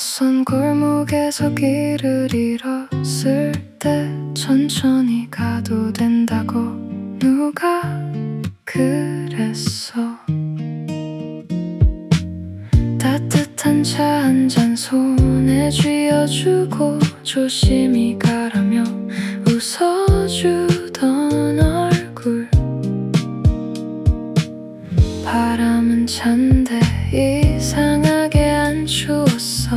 낯선 골목에서 길을 잃었을 때 천천히 가도 된다고 누가 그랬어. 따뜻한 차 한 잔 손에 쥐어주고 조심히 가라며 웃어주던 얼굴. 바람은 찬데 이상하게 안 추웠어.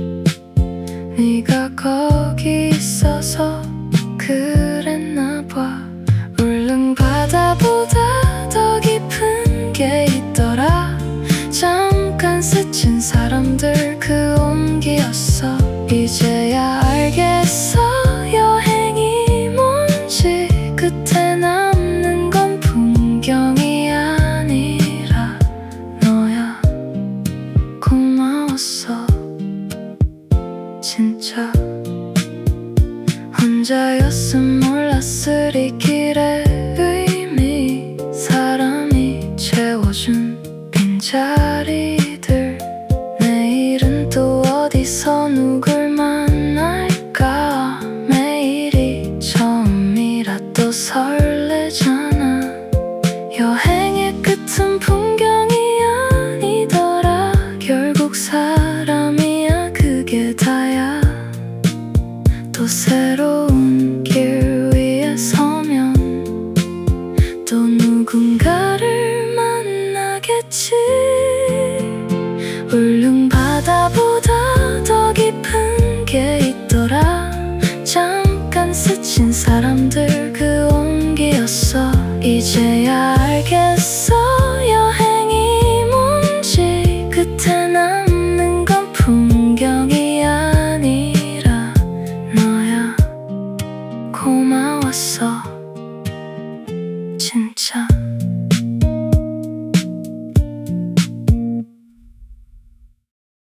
네가 거기 있어서 그랬나 봐. 울릉 바다보다 더 깊은 게 있더라. 잠깐 스친 사람들 그 온기였어. 이제야 알겠어 여행이 뭔지. 끝에 남는 건 풍경이 아니라 너야. 고마웠어 진짜. 혼자였음 몰랐을 이 길의 의미. 사람이 채워준 빈자리들. 내일은 또 어디서 누굴 만날까. 매일이 처음이라 또 설레잖아. 여행의 끝은 풍경이 아니더라. 결국 사람이야 그게 다야. 또 새로운 길 위에 서면 또 누군가를 만나겠지. 울릉 바다보다 더 깊은 게 있더라. 잠깐 스친 사람들 그 온기였어. 이제야 알겠어